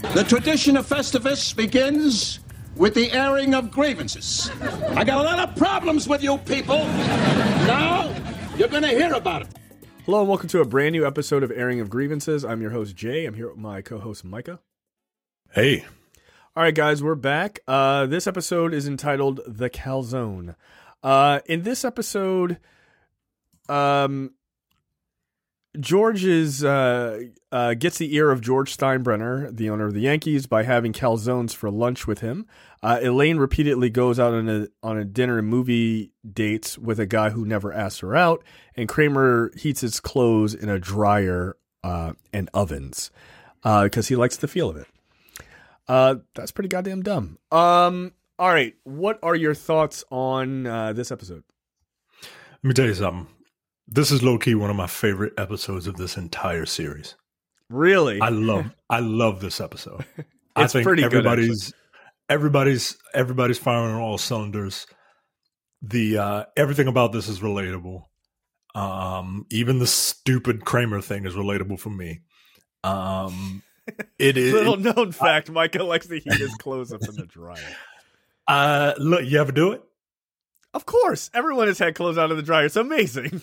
The tradition of Festivus begins with the airing of grievances. I got a lot of problems with you people. Now, you're going to hear about it. Hello and welcome to a brand new episode of Airing of Grievances. I'm your host, Jay. I'm here with my co-host, Micah. Hey. All right, guys, we're back. This episode is entitled The Calzone. In this episode, George gets the ear of George Steinbrenner, the owner of the Yankees, by having calzones for lunch with him. Elaine repeatedly goes out on a dinner and movie dates with a guy who never asks her out, and Kramer heats his clothes in a dryer and ovens because he likes the feel of it. That's pretty goddamn dumb. All right, what are your thoughts on this episode? Let me tell you something. This is low-key one of my favorite episodes of this entire series. Really? I love this episode. I think pretty everybody's firing on all cylinders. The everything about this is relatable. Even the stupid Kramer thing is relatable for me. It is little known fact. Micah likes to heat his clothes up in the dryer. Look, you ever do it? Of course, everyone has had clothes out of the dryer. It's amazing.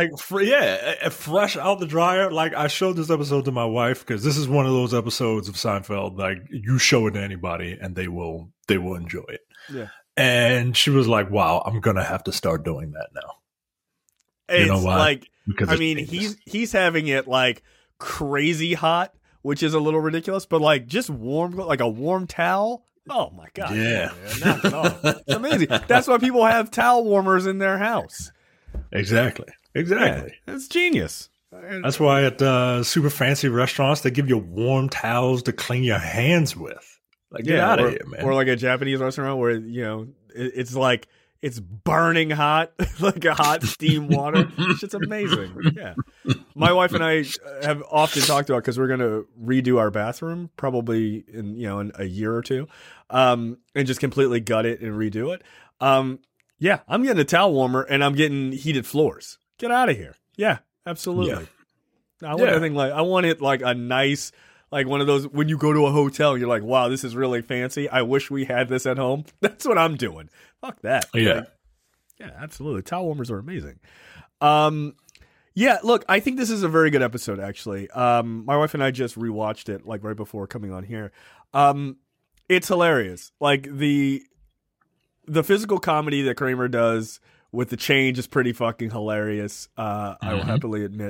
Fresh out the dryer. Like, I showed this episode to my wife because this is one of those episodes of Seinfeld. Like, you show it to anybody and they will enjoy it. Yeah. And she was like, "Wow, I'm gonna have to start doing that now." It's you know why? Like, because I mean, he's having it like crazy hot, which is a little ridiculous. But like, just warm, like a warm towel. Oh my god! Yeah, knock it off. It's amazing. That's why people have towel warmers in their house. Exactly. Yeah, it's genius. That's why at super fancy restaurants they give you warm towels to clean your hands with. Like, get out of here, man. Or like a Japanese restaurant where it's like it's burning hot, like a hot steam water. It's amazing. Yeah, my wife and I have often talked about because we're going to redo our bathroom probably in a year or two, and just completely gut it and redo it. Yeah, I'm getting a towel warmer and I'm getting heated floors. Get out of here. Yeah, absolutely. Yeah. I want it like a nice, like one of those when you go to a hotel and you're like, wow, this is really fancy. I wish we had this at home. That's what I'm doing. Fuck that. Yeah. Like, yeah, absolutely. Towel warmers are amazing. Yeah, look, I think this is a very good episode, actually. My wife and I just rewatched it like right before coming on here. It's hilarious. Like the physical comedy that Kramer does with the change is pretty fucking hilarious. I will happily admit.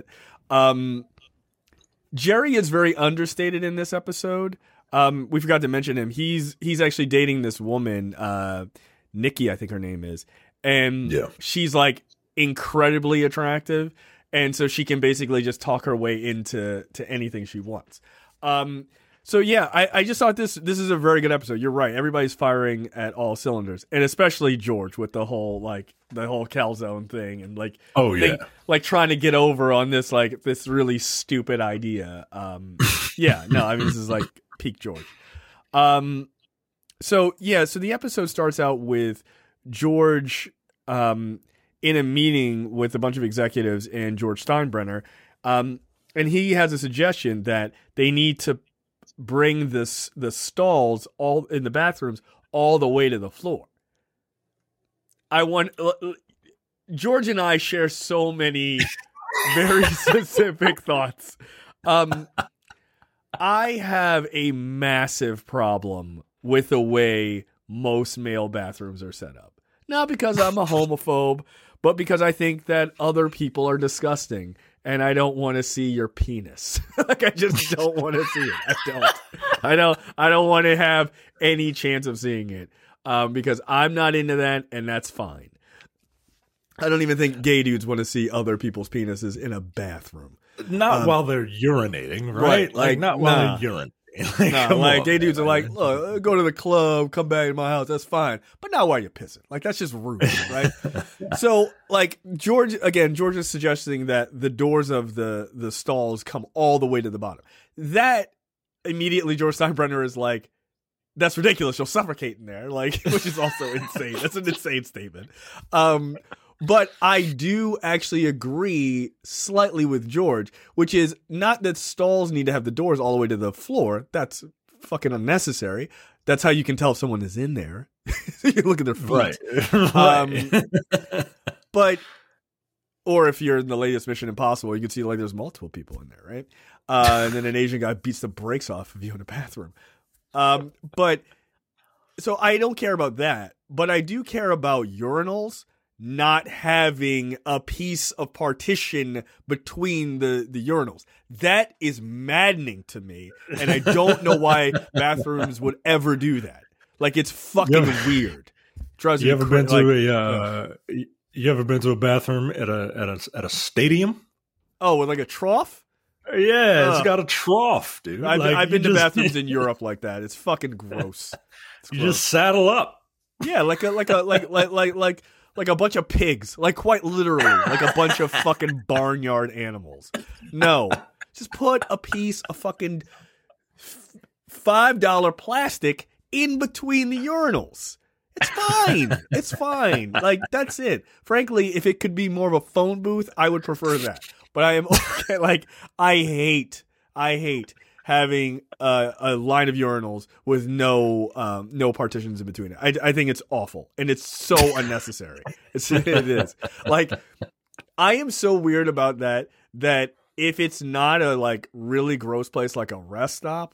Jerry is very understated in this episode. We forgot to mention him. He's actually dating this woman, Nikki, I think her name is. And she's like incredibly attractive. And so she can basically just talk her way into anything she wants. So yeah, I just thought this is a very good episode. You're right. Everybody's firing at all cylinders, and especially George with the whole calzone thing and like trying to get over on this really stupid idea. Yeah, no, I mean this is like peak George. So the episode starts out with George in a meeting with a bunch of executives and George Steinbrenner, and he has a suggestion that they need to bring the stalls all in the bathrooms all the way to the floor. George and I share so many very specific thoughts. I have a massive problem with the way most male bathrooms are set up. Not because I'm a homophobe, but because I think that other people are disgusting. And I don't want to see your penis. Like, I just don't want to see it. I don't want to have any chance of seeing it because I'm not into that, and that's fine. I don't even think gay dudes want to see other people's penises in a bathroom. Not while they're urinating, right? Like not while they're urinating. Gay dudes are like, look, go to the club, come back to my house, that's fine. But not while you're pissing. Like, that's just rude, right? So, like, George is suggesting that the doors of the stalls come all the way to the bottom. That, immediately, George Steinbrenner is like, that's ridiculous, you'll suffocate in there. Like, which is also insane. That's an insane statement. But I do actually agree slightly with George, which is not that stalls need to have the doors all the way to the floor. That's fucking unnecessary. That's how you can tell if someone is in there. You look at their feet. Right. But, or if you're in the latest Mission Impossible, you can see like there's multiple people in there, right? And then an Asian guy beats the brakes off of you in a bathroom. But, so I don't care about that, but I do care about urinals not having a piece of partition between the urinals. That is maddening to me, and I don't know why bathrooms would ever do that. Like, it's fucking weird. You ever been to a bathroom at a stadium? Oh, with like a trough? Yeah, it's got a trough, dude. I've been to bathrooms in Europe like that. It's fucking gross. You just saddle up. Yeah, like a bunch of pigs, like quite literally, like a bunch of fucking barnyard animals. No, just put a piece of fucking $5 plastic in between the urinals. It's fine. It's fine. Like, that's it. Frankly, if it could be more of a phone booth, I would prefer that. But I am okay. Like, I hate having a line of urinals with no partitions in between it. I think it's awful, and it's so unnecessary. It is. Like, I am so weird about that if it's not a like really gross place like a rest stop,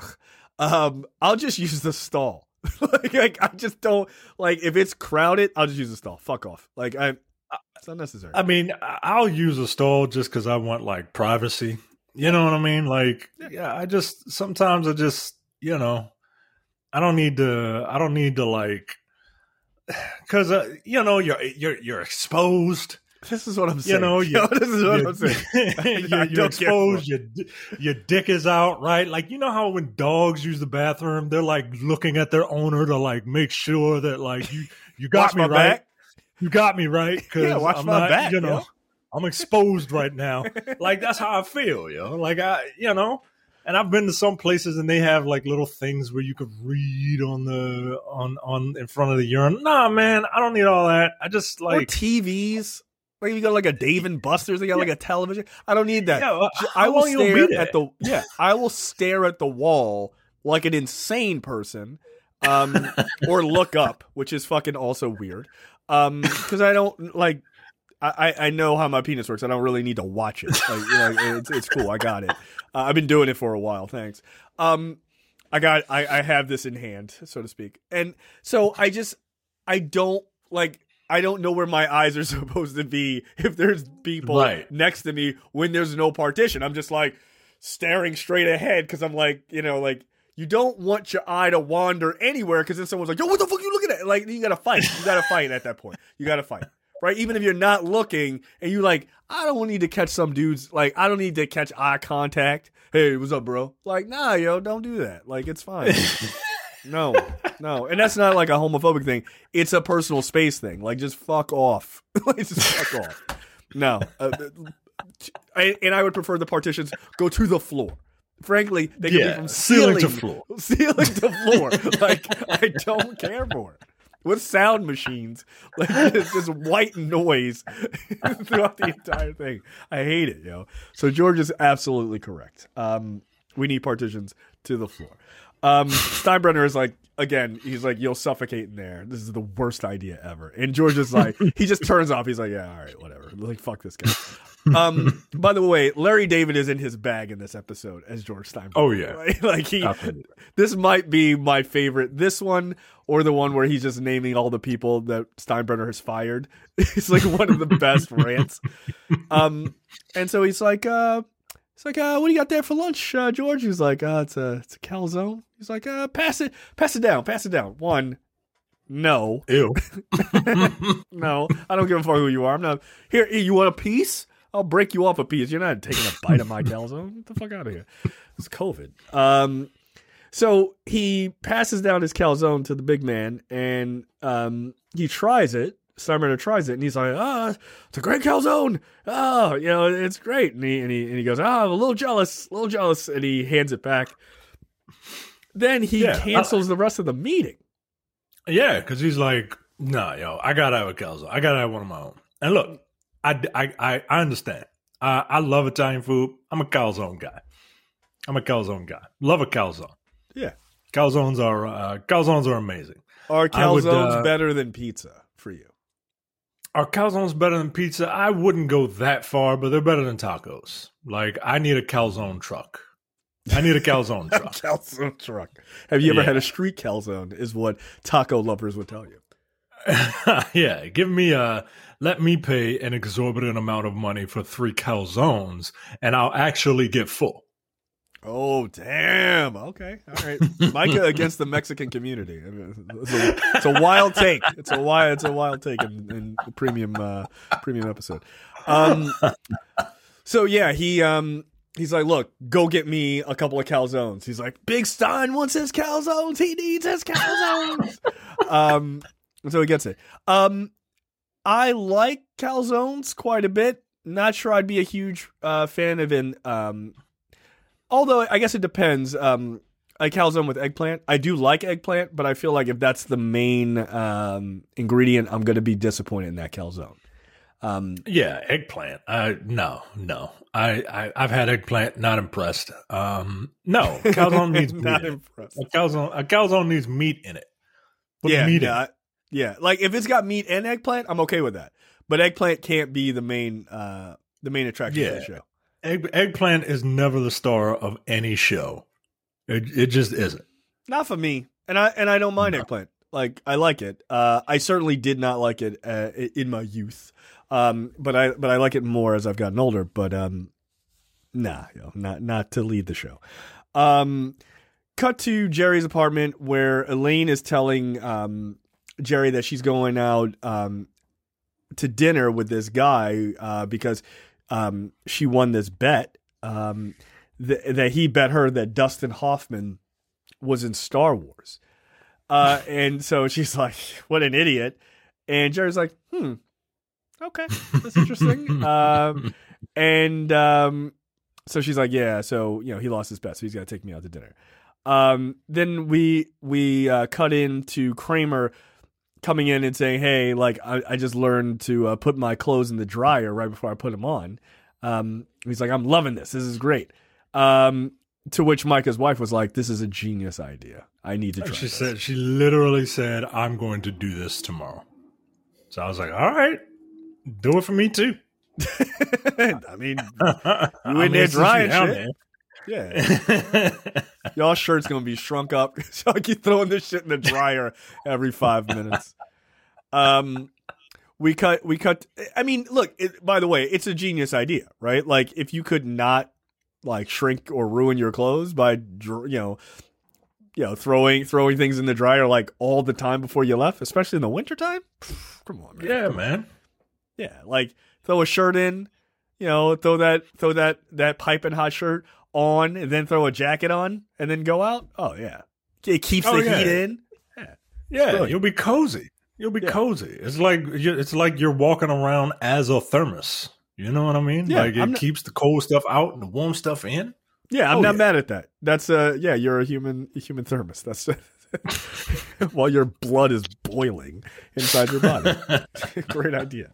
I'll just use the stall. like I just don't like if it's crowded. I'll just use the stall. Fuck off. Like it's unnecessary. I mean, I'll use a stall just because I want like privacy. You know what I mean? Like, yeah, sometimes I just, you know, I don't need to like, cause you know, you're exposed. This is what I'm saying. You know, this is what I'm saying. You're exposed. Your dick is out, right? Like, you know how when dogs use the bathroom, they're like looking at their owner to like make sure that like you got me right. Back. You got me right. Yeah, watch I'm my not, back. you know. I'm exposed right now. Like, that's how I feel, yo. Like, and I've been to some places and they have like little things where you could read on in front of the urinal. Nah, man, I don't need all that. I just like, or TVs. Like, you got like a Dave and Buster's. They got like a television. I don't need that. Yeah, I will stare at the wall like an insane person, or look up, which is fucking also weird. Because I don't like. I know how my penis works. I don't really need to watch it. Like it's cool. I got it. I've been doing it for a while. Thanks. I have this in hand, so to speak. And so I don't know where my eyes are supposed to be if there's people next to me when there's no partition. I'm just like staring straight ahead because I'm like, you know, like you don't want your eye to wander anywhere because then someone's like, yo, what the fuck are you looking at? Like, you got to fight. You got to fight at that point. You got to fight. Right? Even if you're not looking and you like, I don't need to catch some dudes. Like, I don't need to catch eye contact. Hey, what's up, bro? Like, nah, yo, don't do that. Like, it's fine. No. And that's not like a homophobic thing. It's a personal space thing. Like, just fuck off. Like, just fuck off. No. And I would prefer the partitions go to the floor. Frankly, they can be from ceiling to floor. Ceiling to floor. Like, I don't care more. With sound machines, like just white noise throughout the entire thing. I hate it, yo. So George is absolutely correct. We need partitions to the floor. Steinbrenner is like, again, he's like, you'll suffocate in there. This is the worst idea ever. And George is like, he just turns off. He's like, yeah, all right, whatever. Like, fuck this guy. By the way, Larry David is in his bag in this episode as George Steinbrenner. Oh yeah, right? Like this might be my favorite. This one or the one where he's just naming all the people that Steinbrenner has fired. It's like one of the best rants. And so he's like, what do you got there for lunch, George? He's like, it's a calzone. He's like, pass it down. One. No. Ew. No, I don't give a fuck who you are. I'm not here. You want a piece? I'll break you off a piece. You're not taking a bite of my calzone. Get the fuck out of here. It's COVID. So he passes down his calzone to the big man, and he tries it. Steinbrenner tries it, and he's like, it's a great calzone. Oh, you know, it's great. And he goes, I'm a little jealous, and he hands it back. Then he cancels the rest of the meeting. Yeah, because he's like, nah, yo, I gotta have a calzone. I gotta have one of my own. And look, I understand. I love Italian food. I'm a calzone guy. Love a calzone. Yeah. Calzones are amazing. Are calzones better than pizza for you? Are calzones better than pizza? I wouldn't go that far, but they're better than tacos. Like, I need a calzone truck. I need a calzone truck. Calzone truck. Have you ever had a street calzone? Is what taco lovers would tell you. Yeah, let me pay an exorbitant amount of money for 3 calzones, and I'll actually get full. Oh, damn. Okay. All right. Micah against the Mexican community. It's a wild take. It's a wild take in the premium episode. So yeah, he's like, look, go get me a couple of calzones. He's like, Big Stein wants his calzones. He needs his calzones. So he gets it. I like calzones quite a bit. Not sure I'd be a huge fan of an although I guess it depends. A calzone with eggplant. I do like eggplant, but I feel like if that's the main ingredient, I'm going to be disappointed in that calzone. Yeah, eggplant. No. I've had eggplant. Not impressed. No, calzone needs meat. Not impressed. A calzone needs meat in it. Yeah. Like if it's got meat and eggplant, I'm okay with that. But eggplant can't be the main attraction of the show. Eggplant is never the star of any show. It just isn't. Not for me. And I don't mind eggplant. Like I like it. I certainly did not like it in my youth. But I like it more as I've gotten older. But not to lead the show. Cut to Jerry's apartment where Elaine is telling Jerry that she's going out to dinner with this guy because she won this bet that he bet her that Dustin Hoffman was in Star Wars. And so she's like, what an idiot. And Jerry's like, okay, that's interesting. So she's like, yeah, so, he lost his bet, so he's got to take me out to dinner. Then we cut into Kramer coming in and saying, hey, like, I just learned to put my clothes in the dryer right before I put them on. He's like, I'm loving this. This is great. To which Micah's wife was like, this is a genius idea. I need to try this. She literally said, I'm going to do this tomorrow. So I was like, all right, do it for me too. I mean, you in there drying shit. Yeah. Y'all shirt's going to be shrunk up. So I keep throwing this shit in the dryer every 5 minutes. We cut. I mean, look, by the way, it's a genius idea, right? Like if you could not like shrink or ruin your clothes by, throwing things in the dryer like all the time before you left, especially in the wintertime. Come on, man. Yeah, man. Yeah. Like throw a shirt in, throw that piping hot shirt on and then throw a jacket on and then go out. Oh yeah. It keeps the heat in. Yeah. You'll be cozy. Cozy. It's like you're walking around as a thermos. You know what I mean? Yeah, like it keeps the cold stuff out and the warm stuff in. Yeah, I'm not mad at that. That's you're a human thermos. That's while your blood is boiling inside your body. Great idea.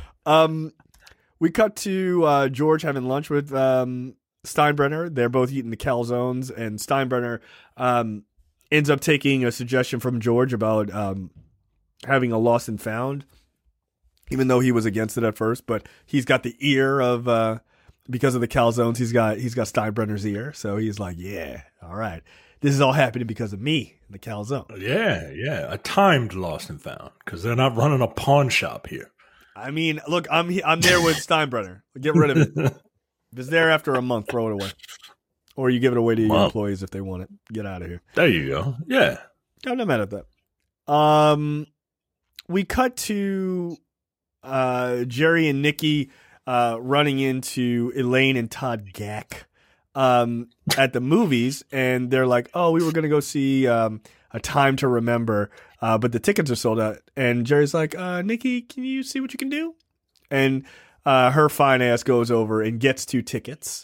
We cut to George having lunch with Steinbrenner. They're both eating the calzones, and Steinbrenner ends up taking a suggestion from George about having a lost and found, even though he was against it at first. But he's got the ear of because of the calzones. He's got Steinbrenner's ear, so he's like, yeah, all right, this is all happening because of me, the calzone. Yeah, a timed lost and found because they're not running a pawn shop here. I mean, look, I'm there with Steinbrenner. Get rid of it. If it's there after a month, throw it away. Or you give it away to your employees if they want it. Get out of here. There you go. Yeah. I'm not mad at that. We cut to Jerry and Nikki running into Elaine and Todd Gack at the movies. And they're like, oh, we were going to go see A Time to Remember, but the tickets are sold out. And Jerry's like, Nikki, can you see what you can do? And her fine ass goes over and gets 2 tickets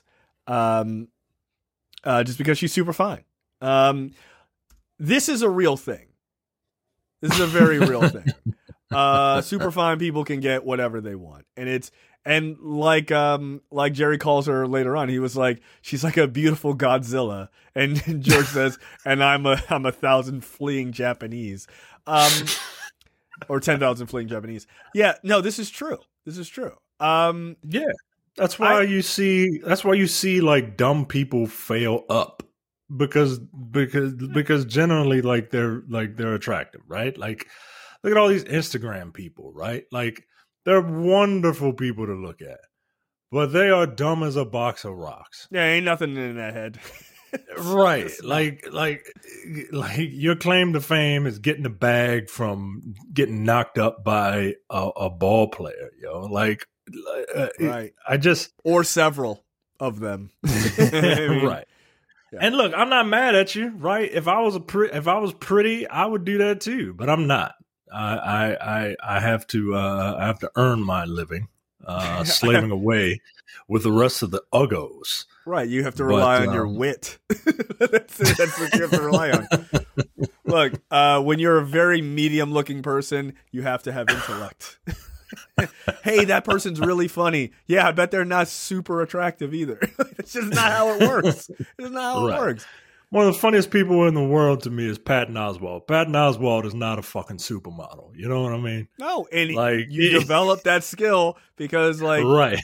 just because she's super fine. This is a real thing. This is a very real thing. Super fine people can get whatever they want. And And like Jerry calls her later on, he was like, she's like a beautiful Godzilla. And George says, and I'm a 1,000 fleeing Japanese. Or 10,000 fleeing Japanese. Yeah, no, this is true. This is true. Yeah. That's why you see like dumb people fail up. Because generally like they're attractive, right? Like look at all these Instagram people, right? Like they're wonderful people to look at. But they are dumb as a box of rocks. Yeah, ain't nothing in that head. Right. Like your claim to fame is getting a bag from getting knocked up by a ball player, Like right. Or several of them. I mean, right. Yeah. And look, I'm not mad at you, right? If I was pretty, I would do that too, but I'm not. I have to earn my living, slaving away with the rest of the uggos. Right, you have to rely on your wit. That's what you have to rely on. Look, when you're a very medium-looking person, you have to have intellect. Hey, that person's really funny. Yeah, I bet they're not super attractive either. It's just not how it works. It's not how it works. One of the funniest people in the world to me is Patton Oswalt. Patton Oswalt is not a fucking supermodel. You know what I mean? No, and you develop that skill because, right.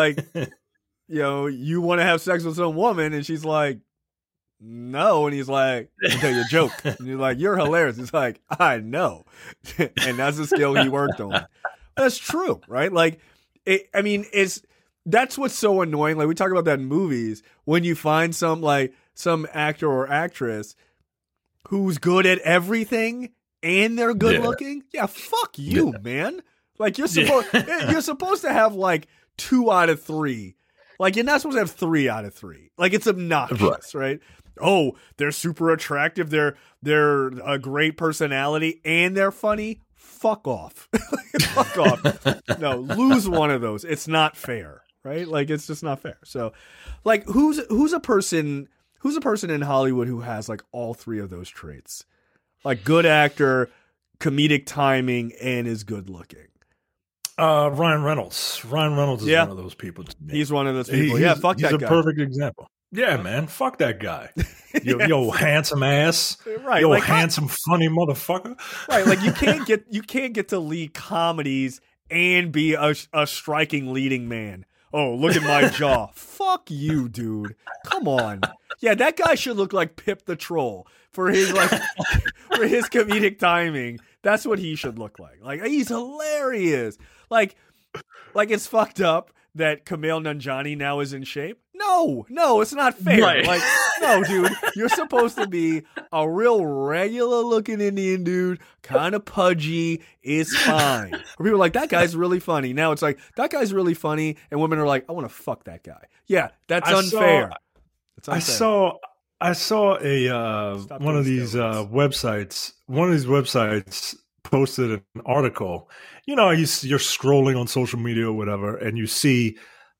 You want to have sex with some woman, and she's like, no, and he's like, I'll tell you a joke. And you're like, you're hilarious. He's like, I know. And that's the skill he worked on. That's true, right? Like, that's what's so annoying. Like, we talk about that in movies when you find some actor or actress who's good at everything and they're good looking. Yeah, fuck you, man. Like, you're supposed to have like 2 out of 3. Like, you're not supposed to have 3 out of 3. Like, it's obnoxious, right? Oh, they're super attractive. They're a great personality and they're funny. Fuck off. Fuck off. No, lose one of those. It's not fair, right? Like, it's just not fair. So, like, who's a person in Hollywood who has like all 3 of those traits? Like, good actor, comedic timing, and is good looking. Ryan Reynolds. Ryan Reynolds is one of those people. He's one of those people. Fuck that guy. He's a perfect example. Yeah, man. Fuck that guy. Yo, handsome ass. Right. Yo, like, handsome, funny motherfucker. Right. Like, you can't get to lead comedies and be a striking leading man. Oh, look at my jaw. Fuck you, dude. Come on. Yeah, that guy should look like Pip the Troll for his comedic timing. That's what he should look like. Like, he's hilarious. Like it's fucked up that Kumail Nanjiani now is in shape. No, it's not fair. Right. Like, no, dude, you're supposed to be a real regular looking Indian dude, kind of pudgy, is fine. Or people are like, that guy's really funny. Now it's like, that guy's really funny, and women are like, I want to fuck that guy. Yeah, that's unfair. I saw one of these websites posted an article. You know, you're scrolling on social media or whatever, and you see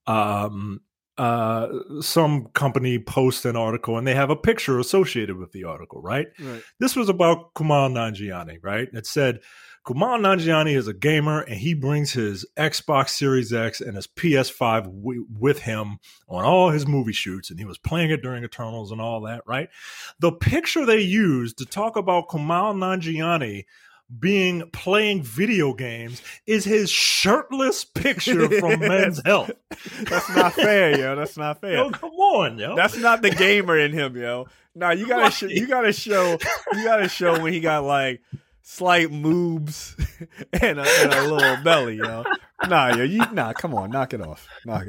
some company post an article, and they have a picture associated with the article, right? This was about Kumail Nanjiani, right? It said, Kumail Nanjiani is a gamer, and he brings his Xbox Series X and his PS5 with him on all his movie shoots, and he was playing it during Eternals and all that, right? The picture they used to talk about Kumail Nanjiani playing video games is his shirtless picture from Men's Health. That's not fair, yo. That's not fair. Yo, come on, yo. That's not the gamer in him, yo. Nah, you gotta show when he got like slight moobs and a little belly, yo. Nah, come on, knock it off.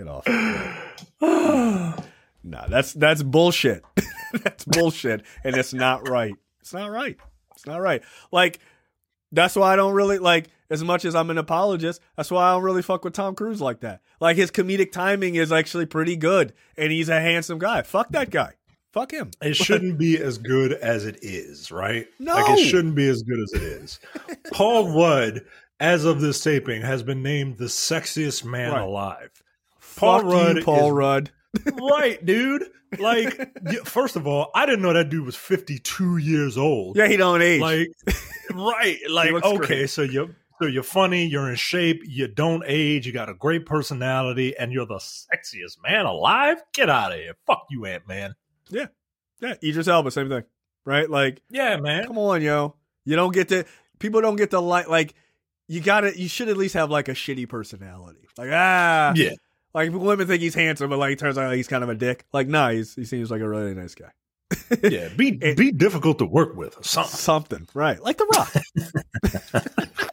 Nah, that's bullshit. That's bullshit, and it's not right. It's not right. Like, that's why I don't really, like, as much as I'm an apologist, that's why I don't really fuck with Tom Cruise like that. Like, his comedic timing is actually pretty good, and he's a handsome guy. Fuck that guy. Fuck him. It shouldn't be as good as it is, right? No. Like, it shouldn't be as good as it is. Paul Rudd, as of this taping, has been named the sexiest man alive. Paul Rudd. Right, dude. Like, first of all, I didn't know that dude was 52 years old. Yeah, he don't age. Like, right. Like, okay, great. so So you're funny, you're in shape, you don't age, you got a great personality, and you're the sexiest man alive? Get out of here. Fuck you, Ant-Man. Yeah. Yeah. Idris Elba, same thing. Right? Like, yeah, man. Come on, yo. You don't get to, people don't get to like, you should at least have like a shitty personality. Like, yeah. Like, women think he's handsome, but like, it turns out he's kind of a dick. Like, nah, he seems like a really nice guy. Yeah, be difficult to work with. Something, right? Like The Rock.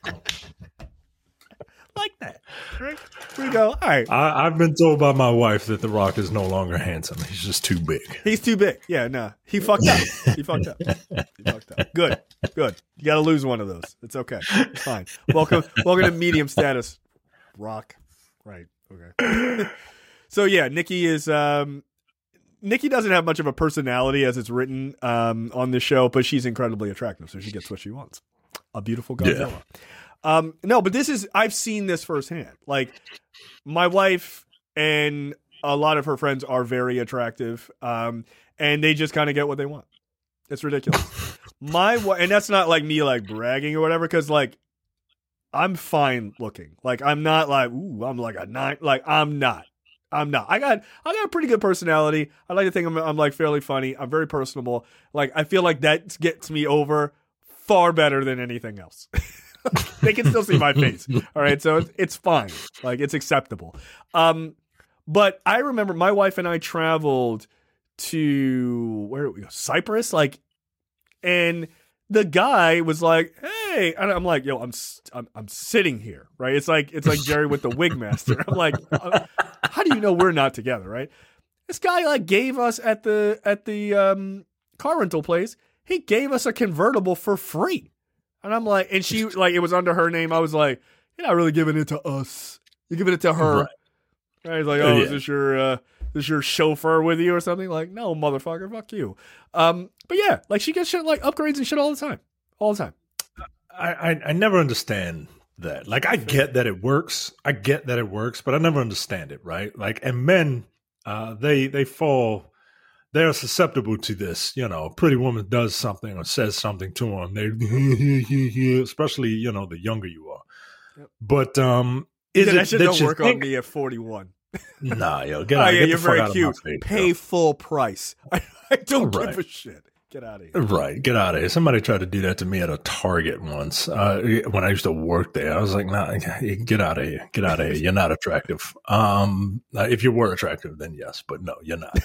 Like that, right? Here we go. All right. I've been told by my wife that The Rock is no longer handsome. He's just too big. He's too big. Yeah, no. He fucked up. He fucked up. Good. You got to lose one of those. It's okay. It's fine. Welcome to medium status, Rock. Right. Okay. So yeah, Nikki doesn't have much of a personality as it's written on the show, but she's incredibly attractive, so she gets what she wants. A beautiful Godzilla. Yeah. No, but I've seen this firsthand. Like, my wife and a lot of her friends are very attractive, and they just kind of get what they want. It's ridiculous. And that's not like me like bragging or whatever, because like I'm fine looking. Like, I'm not like, ooh, I'm like a 9. Like, I'm not. I got a pretty good personality. I like to think I'm like fairly funny. I'm very personable. Like, I feel like that gets me over far better than anything else. They can still see my face. All right. So it's fine. Like, it's acceptable. But I remember my wife and I traveled to, where did we go? Cyprus. Like, and the guy was like, hey, and I'm like, yo, I'm sitting here. Right. It's like Jerry with the wig master. I'm like, how do you know we're not together? Right. This guy like gave us at the car rental place. He gave us a convertible for free. And I'm like, and she, like, it was under her name. I was like, you're not really giving it to us. You're giving it to her. Right. He's like, oh, yeah. Is this your chauffeur with you or something? Like, no, motherfucker, fuck you. But yeah, like, she gets shit like upgrades and shit all the time. All the time. I never understand that. Like, I get that it works. But I never understand it, right? Like, and men, they fall. They're susceptible to this, you know. A pretty woman does something or says something to them. They, especially, you know, the younger you are. Yep. But that shit don't work on me at 41. Nah, yo, get out. Yeah, you're very cute. Pay full price. I don't give a shit. Get out of here. Right, get out of here. Somebody tried to do that to me at a Target once when I used to work there. I was like, nah, get out of here. Get out of here. You're not attractive. If you were attractive, then yes, but no, you're not.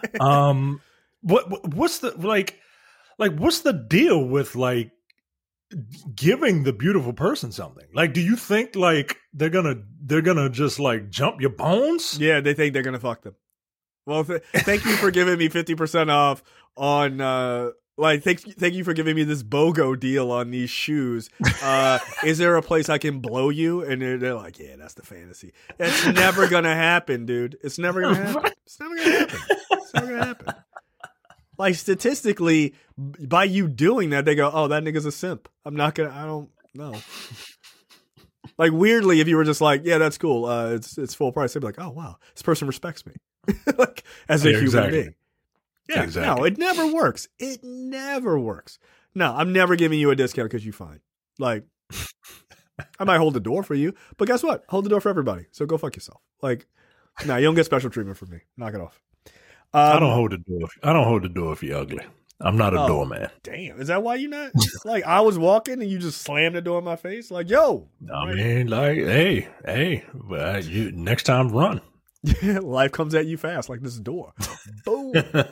What's the what's the deal with like giving the beautiful person something? Like, do you think like they're gonna just like jump your bones? Yeah, they think they're gonna fuck them. Well, thank you for giving me 50% off on, thank you for giving me this BOGO deal on these shoes. Is there a place I can blow you? And they're like, yeah, that's the fantasy. That's never going to happen, dude. It's never going to happen. It's never going to happen. It's never going to happen. Like, statistically, by you doing that, they go, oh, that nigga's a simp. I don't know. Like, weirdly, if you were just like, yeah, that's cool. It's full price. They'd be like, oh, wow, this person respects me. Like, as a human being. Yeah, exactly. No, it never works. It never works. No, I'm never giving you a discount because you're fine. Like, I might hold the door for you, but guess what? Hold the door for everybody. So go fuck yourself. Like, no, you don't get special treatment from me. Knock it off. I don't hold the door. I don't hold the door if you're ugly. I'm not a doorman. Damn, is that why you not? Like, I was walking and you just slammed the door in my face? Like, yo. I mean, like, hey, you next time run. Life comes at you fast, like this door. Boom.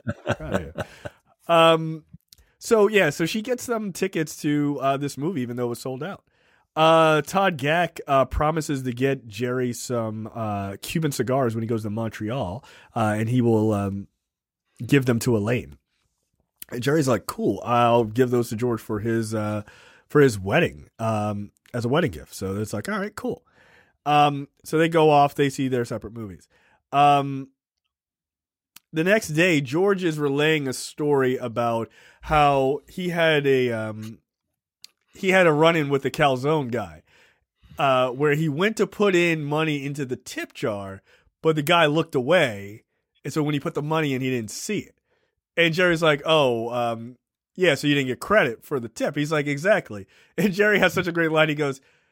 So she gets them tickets to this movie, even though it was sold out. Todd Gack promises to get Jerry some Cuban cigars when he goes to Montreal, and he will give them to Elaine. And Jerry's like, cool, I'll give those to George for his wedding, as a wedding gift. So it's like, all right, cool. So they go off, they see their separate movies. The next day, George is relaying a story about how he had a run-in with the calzone guy, where he went to put in money into the tip jar, but the guy looked away. And so when he put the money in, he didn't see it. And Jerry's like, yeah, so you didn't get credit for the tip. He's like, exactly. And Jerry has such a great line. He goes,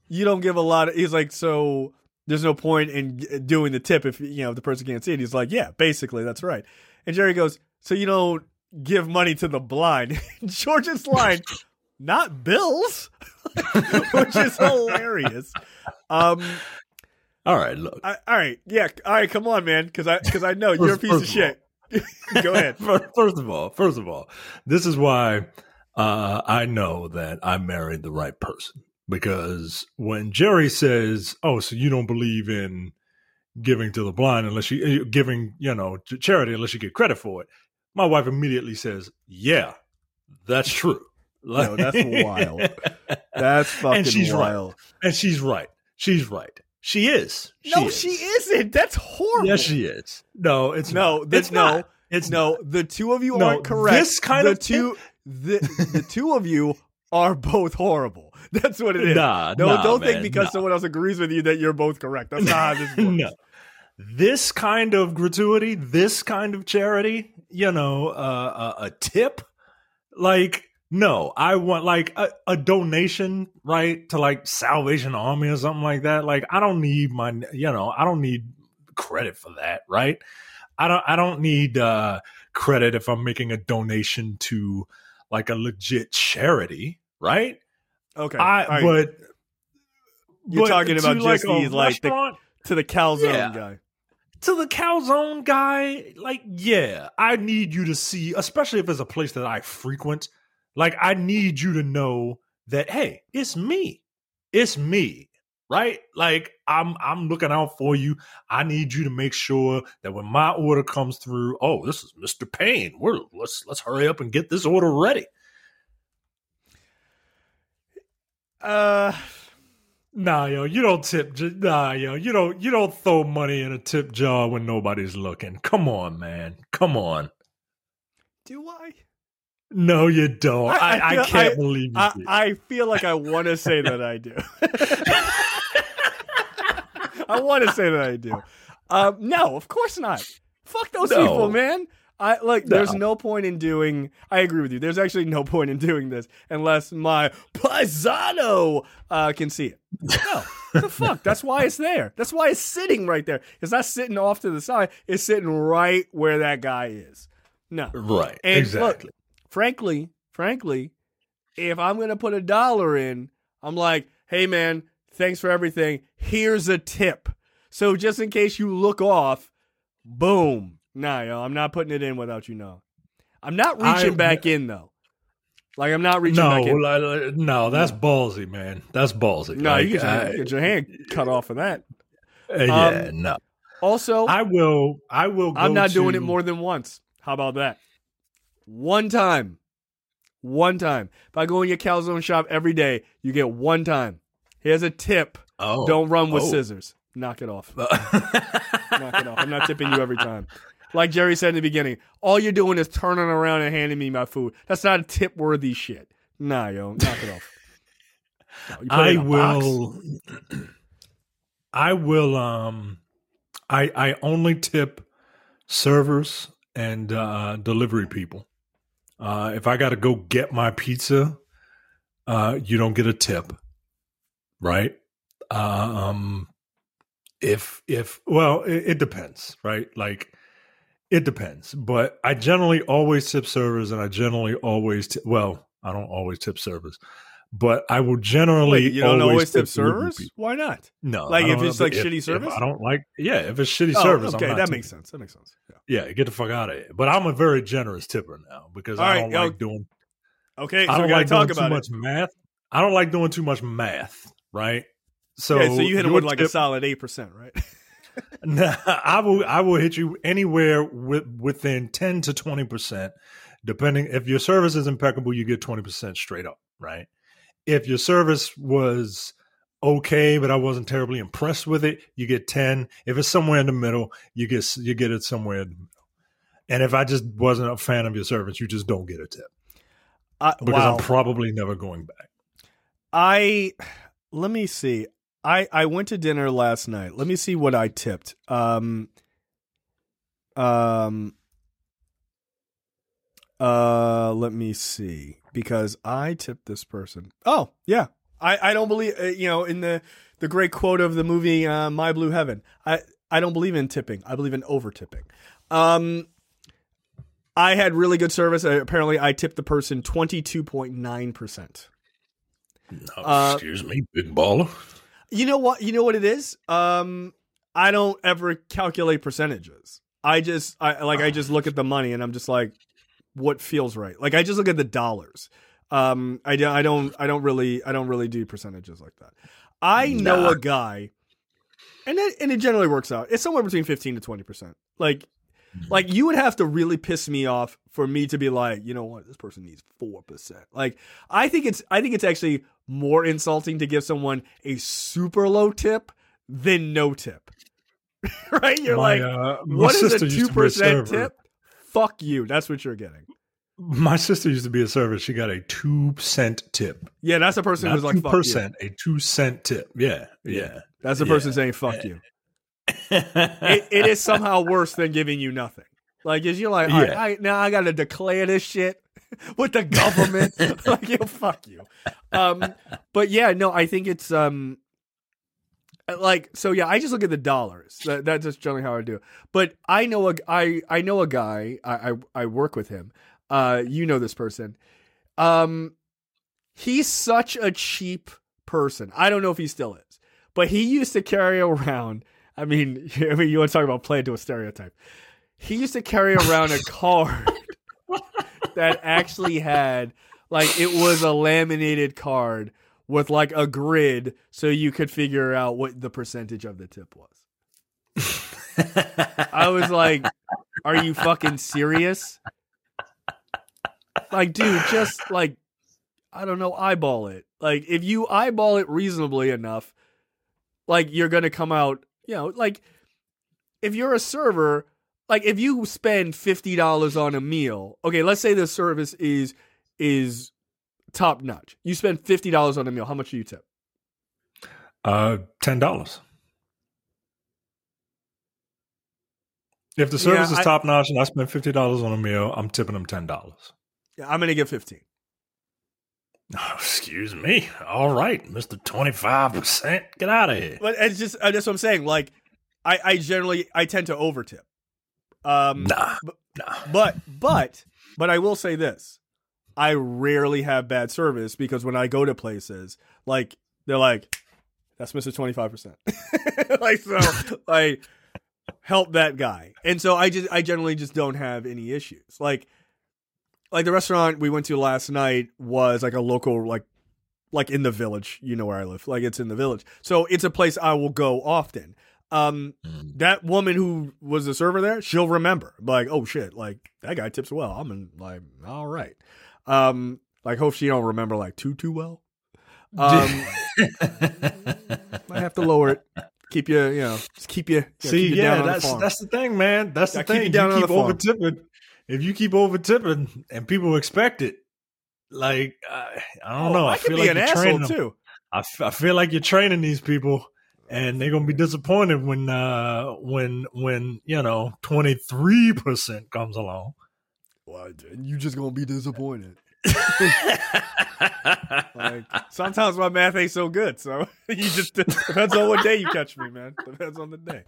you don't give a lot of, he's like, so there's no point in doing the tip if, the person can't see it. He's like, yeah, basically, that's right. And Jerry goes, so you don't give money to the blind. George's line, not bills, which is hilarious. All right, look. All right, yeah, all right, come on, man, because I know you're a piece of shit. Go ahead. First of all, this is why I know that I married the right person. Because when Jerry says, "Oh, so you don't believe in giving to the blind unless you giving, to charity unless you get credit for it," my wife immediately says, "Yeah, that's true." No, that's wild. That's fucking and she's wild. Right. And she's right. She's right. She is. She isn't. That's horrible. Yes, she is. No, it's no. Not. It's no. Not. It's no. Not. The two of you aren't correct. This kind of the two of you are both horrible. That's what it is. Don't think because someone else agrees with you that you're both correct. That's not how this works. No. This kind of gratuity, this kind of charity, a tip, no, I want a donation, right, to Salvation Army or something like that. I don't need I don't need credit for that, right? I don't need credit if I'm making a donation to a legit charity, right? Okay, but you're talking about just these to the calzone guy. To the calzone guy, yeah, I need you to see, especially if it's a place that I frequent. I need you to know that, hey, it's me, right? I'm looking out for you. I need you to make sure that when my order comes through, oh, this is Mr. Payne. Let's hurry up and get this order ready. Nah, you don't tip. Nah, you don't throw money in a tip jar when nobody's looking. Come on, man. Come on. Do I? No, you don't. I can't believe you do. I feel like I want to say that I do. I want to say that I do. No, of course not. Fuck those people, man. There's no point in doing. I agree with you. There's actually no point in doing this unless my paisano can see it. No, what the fuck? That's why it's there. That's why it's sitting right there. It's not sitting off to the side. It's sitting right where that guy is. No, right? And exactly. Look, frankly, if I'm gonna put $1 in, I'm like, hey man, thanks for everything. Here's a tip. So just in case you look off, boom. Nah, I'm not putting it in without you know. I'm not reaching back in though. I'm not reaching back in. No, that's ballsy, man. That's ballsy. No, you get your hand cut off of that. No. Also, I will. I'm not doing it more than once. How about that? One time. If I go in your calzone shop every day, you get one time. Here's a tip. Oh, don't run with scissors. Knock it off. Knock it off. I'm not tipping you every time. Like Jerry said in the beginning, all you're doing is turning around and handing me my food. That's not a tip-worthy shit. Nah, yo, knock it off. No, I only tip servers and delivery people. If I got to go get my pizza, you don't get a tip, right? It depends, right? It depends, but I generally always tip servers, and I generally always I don't always tip servers, but I will generally. Wait, you don't always tip servers? Why not? No, if it's shitty service, I don't like. Yeah, if it's shitty service, okay, that makes sense. That makes sense. Yeah, get the fuck out of here. But I'm a very generous tipper now because I don't like doing. Okay, I don't like doing too much math. I don't like doing too much math, right? So you hit it with a solid 8%, right? Nah, I will hit you anywhere within 10 to 20%, depending. If your service is impeccable, you get 20% straight up, right? If your service was okay, but I wasn't terribly impressed with it, you get 10. If it's somewhere in the middle, you get it somewhere in the middle. And if I just wasn't a fan of your service, you just don't get a tip. Because I'm probably never going back. Let me see. I went to dinner last night. Let me see what I tipped. Let me see, because I tipped this person. Oh, yeah. I don't believe, in the great quote of the movie My Blue Heaven, I don't believe in tipping. I believe in over tipping. I had really good service. Apparently, I tipped the person 22.9%. Excuse me, big baller. You know what? You know what it is? I don't ever calculate percentages. I just look at the money and I'm just like, what feels right? Like I just look at the dollars. I don't really do percentages like that. I know a guy, and it generally works out. It's somewhere between 15 to 20%. Like you would have to really piss me off for me to be like, you know what, this person needs 4%. Like I think it's actually more insulting to give someone a super low tip than no tip. Right? You're what is a 2% tip? Fuck you. That's what you're getting. My sister used to be a server. She got a 2-cent tip. Yeah, that's a person who's like, fuck you. 2%, a 2-cent tip. Yeah. That's a person saying, fuck you. It is somehow worse than giving you nothing. Like, is you're like, all right, now I got to declare this shit with the government. Like, fuck you. But yeah, no, I think it's, I just look at the dollars. That's just generally how I do it. But I know a guy. I work with him. You know this person. He's such a cheap person. I don't know if he still is, but he used to carry around. I mean, you want to talk about playing to a stereotype? He used to carry around a card that actually had, like, it was a laminated card with like a grid so you could figure out what the percentage of the tip was. I was like, are you fucking serious? Like, dude, just like, I don't know, eyeball it. Like, if you eyeball it reasonably enough, like, you're going to come out, like, if you're a server, like, if you spend $50 on a meal, okay, let's say the service is top notch. You spend $50 on a meal. How much do you tip? $10. If the service is top notch and I spend $50 on a meal, I'm tipping them $10. Yeah, I'm gonna give 15. Oh, excuse me. All right, Mr. 25%. Get out of here. But it's just that's what I'm saying. Like, I generally tend to over tip. Nah. But I will say this. I rarely have bad service because when I go to places, like, they're like, that's Mr. 25%. Like, so, like, help that guy. And so I generally just don't have any issues. Like the restaurant we went to last night was like a local, like in the village. You know where I live. Like, it's in the village. So it's a place I will go often. That woman who was the server there, she'll remember. Like, oh shit, like, that guy tips well. I'm like, all right. Like, hope she don't remember like too well. Might have to lower it. Keep you, just keep you. See, keep you down on that's the thing, man. That's the thing. Keep you down on the farm. Over tipping. If you keep over tipping and people expect it, like, I don't know. I feel like you're training them too. I feel like you're training these people, and they're gonna be disappointed when 23% comes along. Well, you just gonna be disappointed. Like, sometimes my math ain't so good, so you just depends on what day you catch me, man. Depends on the day.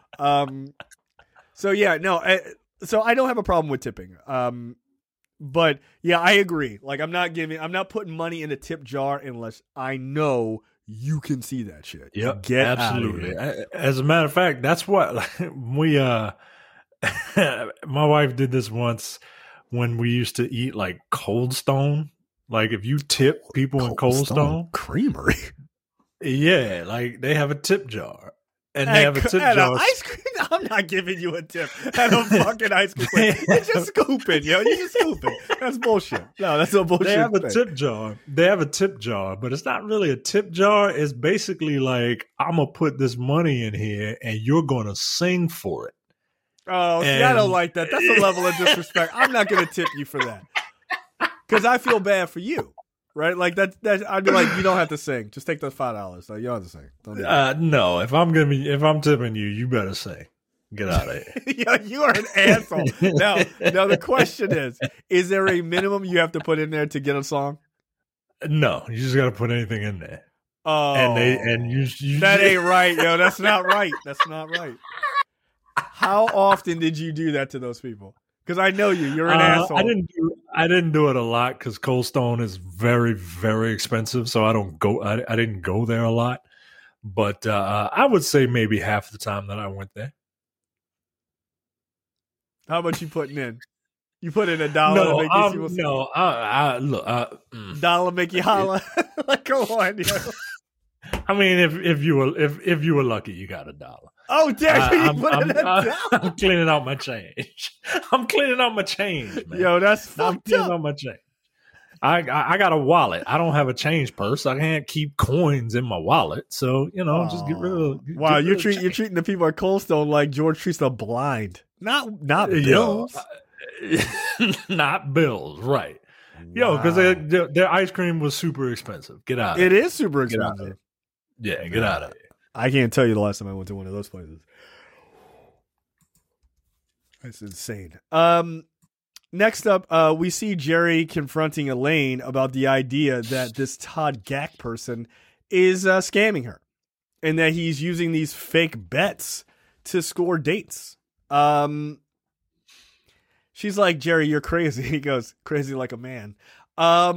So yeah, no. So I don't have a problem with tipping. But yeah, I agree. Like, I'm not putting money in a tip jar unless I know you can see that shit. Yep, get absolutely. Out of here. As a matter of fact, that's what we my wife did this once when we used to eat like Cold Stone. Like, if you tip people in Cold Stone Creamery, yeah, like they have a tip jar. And they have a tip jar. Ice cream? I'm not giving you a tip at a fucking ice cream place. You're just scooping, yo. You're just scooping. That's bullshit. No, that's a bullshit. They have a tip jar. They have a tip jar, but it's not really a tip jar. It's basically like, I'm going to put this money in here and you're going to sing for it. Oh, see, I don't like that. That's a level of disrespect. I'm not going to tip you for that. Because I feel bad for you. Right? Like, that I'd be like, you don't have to sing. Just take the $5. Like, you don't have to sing. Don't do that. No, if I'm tipping you, you better sing. Get out of here. Yo, you are an asshole. Now the question is there a minimum you have to put in there to get a song? No, you just got to put anything in there. Oh, and you that ain't right, yo. That's not right. That's not right. How often did you do that to those people? Because I know you. You're an asshole. I didn't do it a lot because Cold Stone is very, very expensive. So I don't go. I didn't go there a lot. But I would say maybe half the time that I went there. How much you putting in? You put in $1 dollar make you holla. Like, go on, yo. I mean, if you were lucky, you got $1. Oh, damn! I'm cleaning out my change. I'm cleaning out my change, man. Yo, that's fucked I'm cleaning out my change. I got a wallet. I don't have a change purse. I can't keep coins in my wallet. So just get rid of. Wow, you're treating the people at Cold Stone like George treats the blind. Not bills. Not bills, right? Wow. Yo, because their ice cream was super expensive. Get out of it. It Is super expensive. Yeah, get out of it. I can't tell you the last time I went to one of those places. That's insane. Next up, we see Jerry confronting Elaine about the idea that this Todd Gack person is scamming her and that he's using these fake bets to score dates. She's like, Jerry, you're crazy. He goes, crazy like a man. No,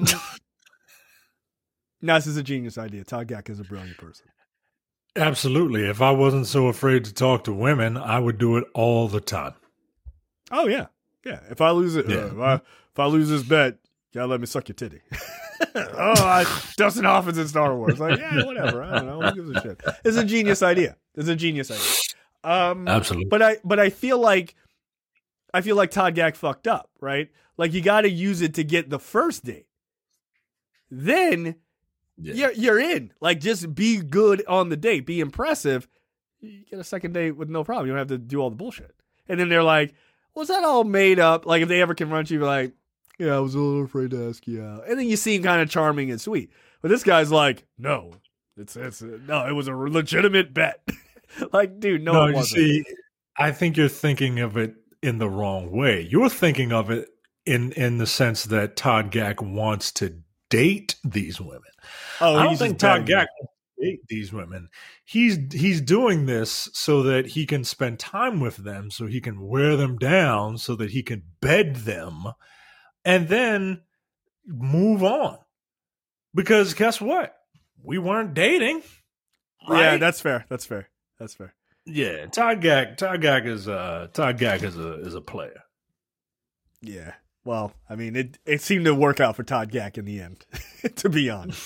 this is a genius idea. Todd Gack is a brilliant person. Absolutely. If I wasn't so afraid to talk to women, I would do it all the time. Oh, yeah. Yeah. If I lose it, if I lose this bet, you gotta let me suck your titty. Dustin Hoffman's in Star Wars. Like, yeah, whatever. I don't know. Who gives a shit? It's a genius idea. Absolutely. But I feel like Todd Gack fucked up, right? Like, you got to use it to get the first date. Then you're in. Like, just be good on the date. Be impressive. You get a second date with no problem. You don't have to do all the bullshit. And then they're like, was that all made up? Like, if they ever confront you, be like, yeah, I was a little afraid to ask you out. And then you seem kind of charming and sweet. But this guy's like, no, it was a legitimate bet. Like, dude, no, it wasn't. You see, I think you're thinking of it in the wrong way. You're thinking of it in the sense that Todd Gack wants to date these women. Oh, I don't think Todd Gack wants to date these women. He's doing this so that he can spend time with them, so he can wear them down, so that he can bed them, and then move on. Because guess what? We weren't dating. Right? Yeah, that's fair. Yeah, Todd Gack is a player. Yeah. Well, I mean, it seemed to work out for Todd Gack in the end, to be honest.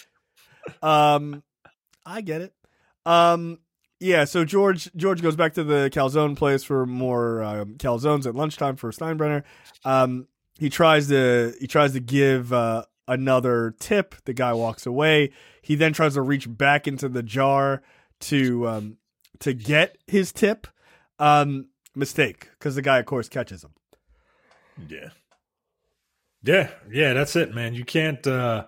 I get it. Yeah, so George goes back to the calzone place for more calzones at lunchtime for Steinbrenner. He tries to give another tip. The guy walks away. He then tries to reach back into the jar to get his tip. Mistake, because the guy, of course, catches him. Yeah, that's it, man. You can't, I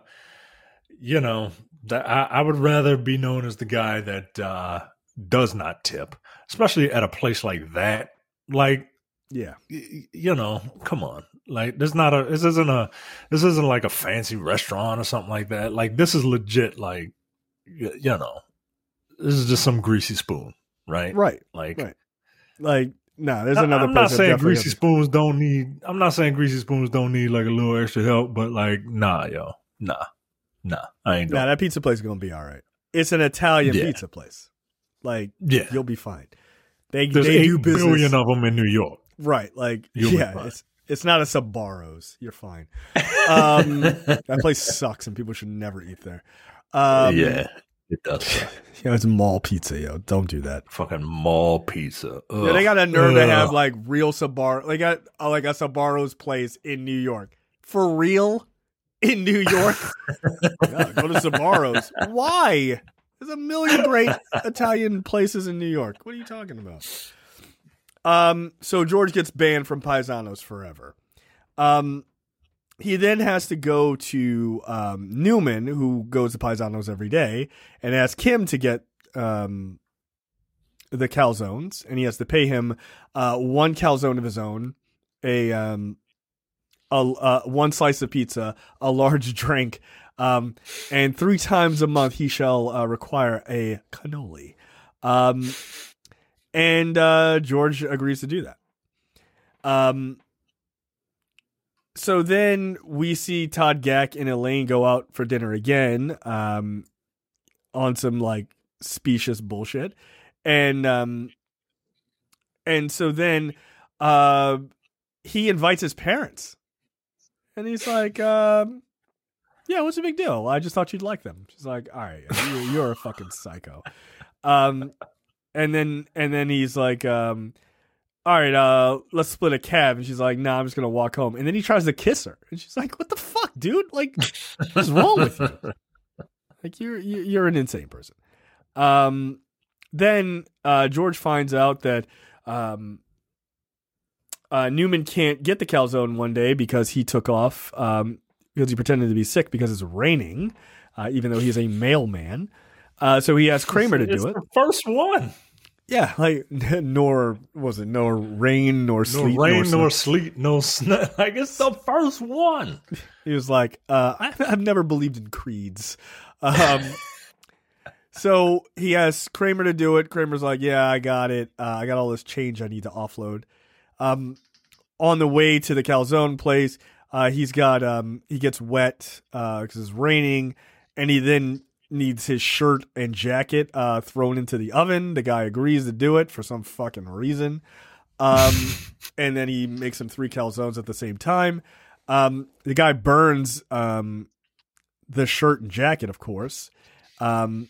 would rather be known as the guy that does not tip, especially at a place like that. Like, yeah, come on. Like, this isn't like a fancy restaurant or something like that. Like, this is legit. Like, this is just some greasy spoon, right? Right. Like, no, there's another. I'm not saying greasy spoons don't need like a little extra help, but like, nah, yo, nah, I ain't. Nah, that pizza place is gonna be all right. It's an Italian pizza place. Like, you'll be fine. They do 8 business. billion of them in New York, right? Like, it's not a Sbarro's. You're fine. That place sucks, and people should never eat there. It does. It's mall pizza, yo. Don't do that. Fucking mall pizza. Ugh. Yeah, they got a nerve to have like real Sbarro. They got like a Sbarro's place in New York. For real? In New York? Yeah, go to Sbarro's. Why? There's a million great Italian places in New York. What are you talking about? So George gets banned from Paisanos forever. He then has to go to Newman, who goes to Paisanos every day, and ask him to get the calzones, and he has to pay him one calzone of his own, one slice of pizza, a large drink, And 3 times a month he shall require a cannoli. And George agrees to do that. So then we see Todd Gack and Elaine go out for dinner again, on some like specious bullshit. And so then he invites his parents. And he's like, yeah, what's the big deal? I just thought you'd like them. She's like, all right, you're a fucking psycho. And then he's like, all right, let's split a cab. And she's like, nah, I'm just going to walk home. And then he tries to kiss her. And she's like, what the fuck, dude? Like, what's wrong with you? Like, you're an insane person. Then George finds out that Newman can't get the calzone one day because he took off because he pretended to be sick because it's raining, even though he's a mailman. So he asked Kramer to do it. The first one. Yeah, like nor rain, nor sleet, nor sleet, no snow. Like it's the first one. He was like, I've never believed in creeds. So he asks Kramer to do it. Kramer's like, yeah, I got it. I got all this change I need to offload. On the way to the calzone place, he gets wet because it's raining, and he then needs his shirt and jacket thrown into the oven. The guy agrees to do it for some fucking reason. And then he makes him 3 calzones at the same time. The guy burns the shirt and jacket, of course. But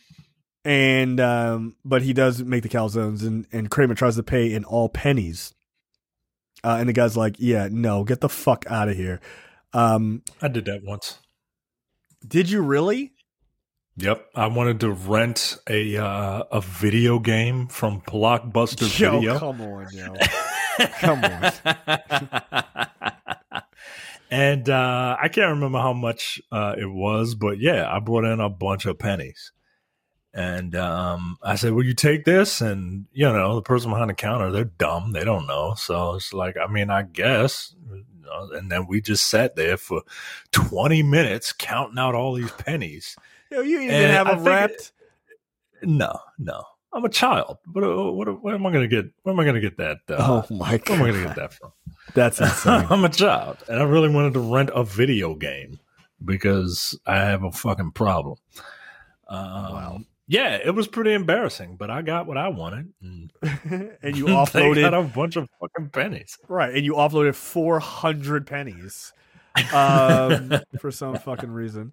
he does make the calzones, and Kramer tries to pay in all pennies. And the guy's like, yeah, no, get the fuck out of here. I did that once. Did you really? Yep. I wanted to rent a video game from Blockbuster Video. Come on, yo. Come on. And I can't remember how much it was, but yeah, I brought in a bunch of pennies. And I said, will you take this? And, you know, the person behind the counter, they're dumb. They don't know. So it's like, I mean, I guess. And then we just sat there for 20 minutes counting out all these pennies. Yo, you didn't have them wrapped? No. I'm a child. Where am I going to get? Where am I going to get that? Oh my God! Where am I going to get that from? That's insane. I'm a child, and I really wanted to rent a video game because I have a fucking problem. Wow. Yeah, it was pretty embarrassing, but I got what I wanted, and you offloaded they got a bunch of fucking pennies, right? And you offloaded 400 pennies for some fucking reason.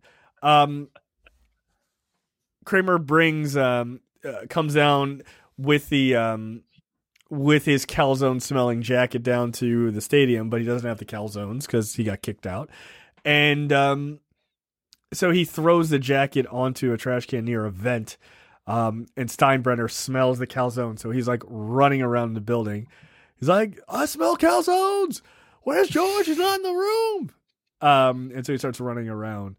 Kramer comes down with with his calzone smelling jacket down to the stadium, but he doesn't have the calzones because he got kicked out. And so he throws the jacket onto a trash can near a vent. And Steinbrenner smells the calzone, so he's like running around the building. He's like, I smell calzones. Where's George? He's not in the room. And so he starts running around.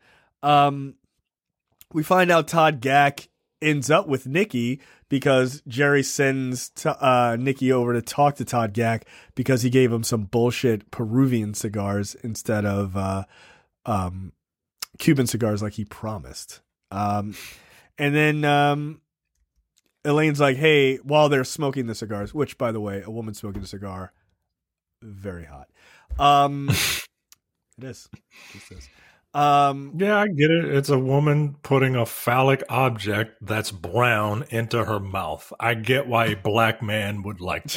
We find out Todd Gack ends up with Nikki because Jerry sends Nikki over to talk to Todd Gack because he gave him some bullshit Peruvian cigars instead of Cuban cigars like he promised. And then Elaine's like, hey, while they're smoking the cigars, which, by the way, a woman smoking a cigar, very hot. It is. It is. Yeah, I get it. It's a woman putting a phallic object that's brown into her mouth. I get why a black man would like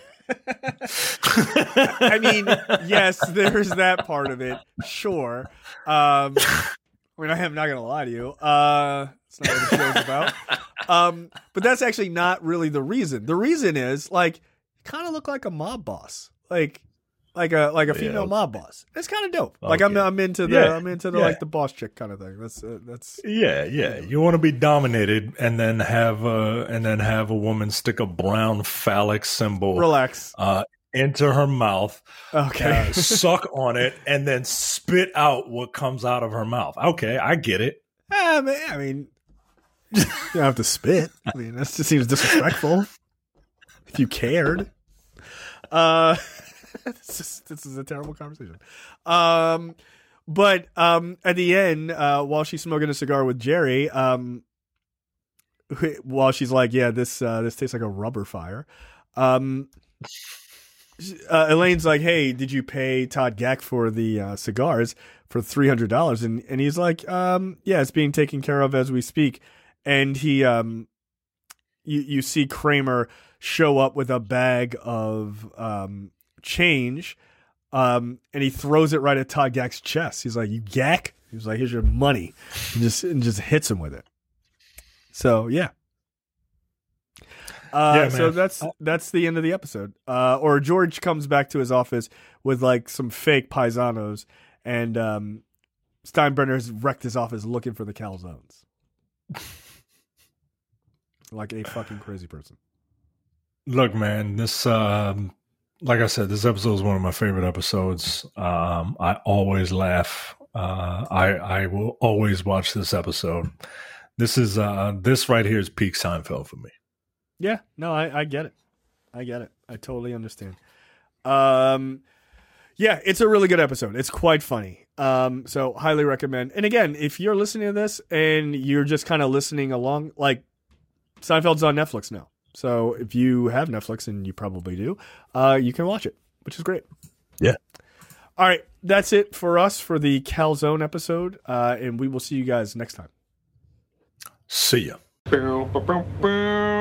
that. I mean, yes, there's that part of it. Sure. I mean, I'm not going to lie to you. It's not what the show's about. But that's actually not really the reason. The reason is, like, you kind of look like a mob boss. Like a female mob boss. It's kind of dope. Like I'm into the like the boss chick kind of thing. That's yeah. You want to be dominated and then have a woman stick a brown phallic symbol. Relax. Into her mouth. Okay. Suck on it and then spit out what comes out of her mouth. Okay, I get it. I mean, you don't have to spit. I mean, that just seems disrespectful. If you cared. This is a terrible conversation. But But at the end, while she's smoking a cigar with Jerry, while she's like, "Yeah, this tastes like a rubber fire," Elaine's like, "Hey, did you pay Todd Gack for the cigars for $300?" And he's like, "Yeah, it's being taken care of as we speak." And he, you see Kramer show up with a bag of change, and he throws it right at Todd Gack's chest. He's like, "You Gack?" He's like, "Here's your money," and just hits him with it. So yeah. So that's the end of the episode. Or George comes back to his office with like some fake paisanos, and Steinbrenner has wrecked his office looking for the calzones. Like a fucking crazy person. Look, man, this like I said, this episode is one of my favorite episodes. I always laugh. I will always watch this episode. This is this right here is peak Seinfeld for me. Yeah, no, I get it. I totally understand. Yeah, it's a really good episode. It's quite funny. So highly recommend. And again, if you're listening to this and you're just kind of listening along, like Seinfeld's on Netflix now. So if you have Netflix, and you probably do, you can watch it, which is great. Yeah. All right, that's it for us for the Calzone episode, and we will see you guys next time. See ya.